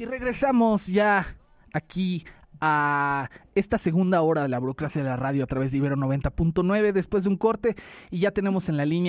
Y regresamos ya aquí a esta segunda hora de la burocracia de la radio a través de Ibero 90.9 después de un corte y ya tenemos en la línea